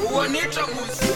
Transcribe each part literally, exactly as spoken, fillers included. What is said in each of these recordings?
Juanita Musi.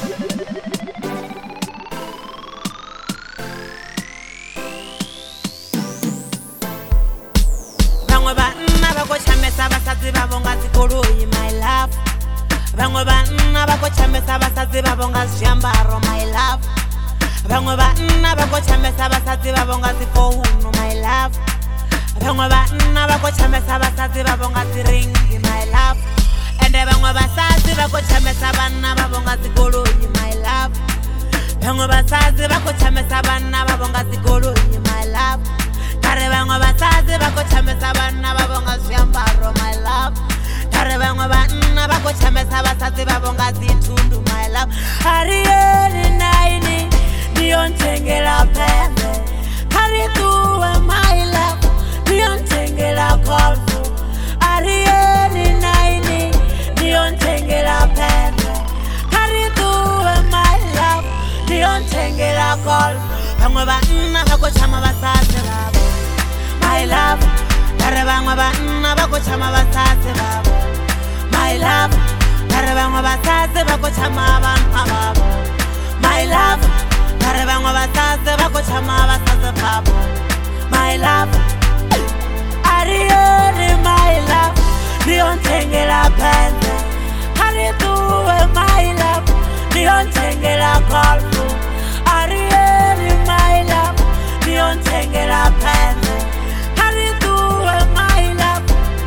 Bangwe banna ba go chamesa basatsi ba bonga zikoloi my love. Bangwe banna ba go chamesa basatsi ba bonga zhiambaro my love. Bangwe banna ba go chamesa basatsi ba bonga zifounu my love. Bangwe banna ba go chamesa basatsi ba bonga ziringi my love. Ende bangwe basatsi ba go chamesa banna ba bonga zikoloi my love. Bangwe basatsi ba go chamesa banna ba bonga zikoloi my love. Kare bangwe basatsi ba go chamesa banna ba bonga zhiambaro my love. Kare bangwe banna ba go chamesa basatsi ba bonga zithundu my love. Arieli naini niyontengela pembe. Kare tuwe my love niyontengela golfu. Arieli naini niyontengela pembe. Kare tuwe my love niyontengela golfu. Bangwe banna ba go chama basatsi babo my love. Kare bangwe banna ba go chama basatsi babo my love. Kare bangwe basatsi ba go chama banna babo my love. Kare bangwe basatsi ba go chama basatsi babo my love. Arieli my love niyontengela pembe. Kare tuwe my love niyontengela golfu. Arieli my love niyontengela pembe. Kare tuwe my love.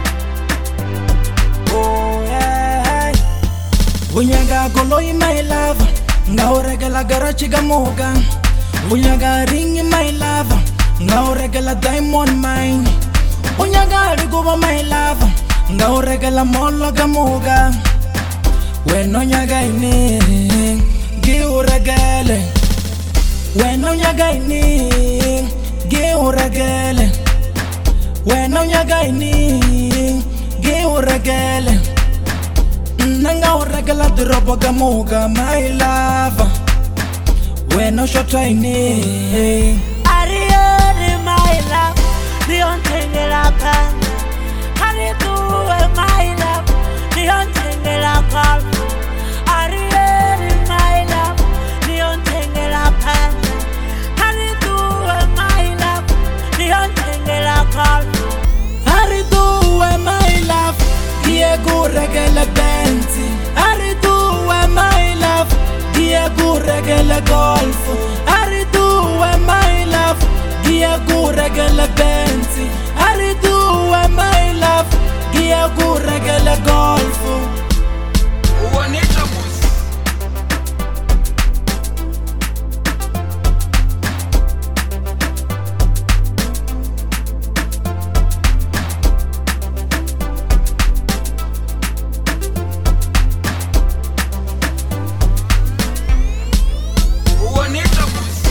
Oh yeah. Unyaga goloi my love, ngauregela garachi gamoga. Unyaga ringi my love, ngauregela diamond mine. Unyaga riguba my love, ngauregela molo gamoga. When unyaga ini giuregele. When unyaga ini giuregele. When unyaga ini giuregele. Nanga uregela drobo gamoga my love. When no shot ini Arieli my love niyontengela pembe. Kare tuwe my love niyontengela golfu. Arieli my love niyontengela pembe. Kare tuwe my love niyontengela golfu. Ariduwe my love, Diego regele benzi. Ariduwe my love, Diego regele golfu. Ariduwe my love, Diego regele benzi. Ariduwe my love, Diego regele golfu. Juanita Musi. Juanita Musi.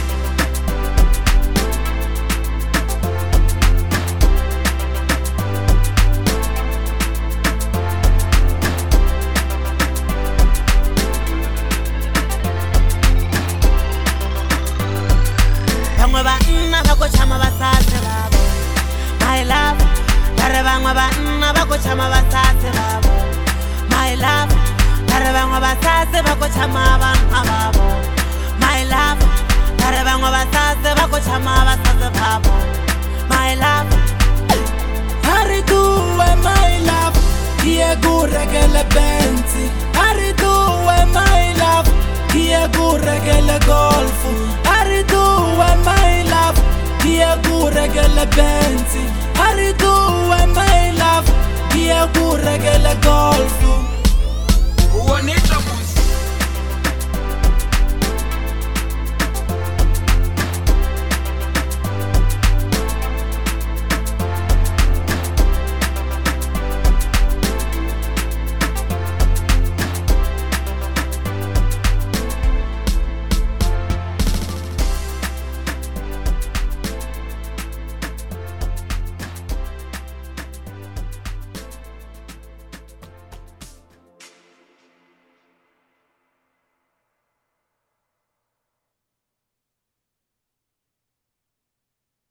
Bangwe banna ba go chama basatsi babo my love. Kare bangwe banna ba go chama basatsi babo my love. Kare bangwe basatsi ba go chama banna babo my love. Kare bangwe basatsi ba go chama basatsi babo my love. Ariduwe my love, Diego regele benzi. Ariduwe my love, Diego regele golfu. Ariduwe my love, Diego regele benzi. Ariduwe my love, Diego regele golfu.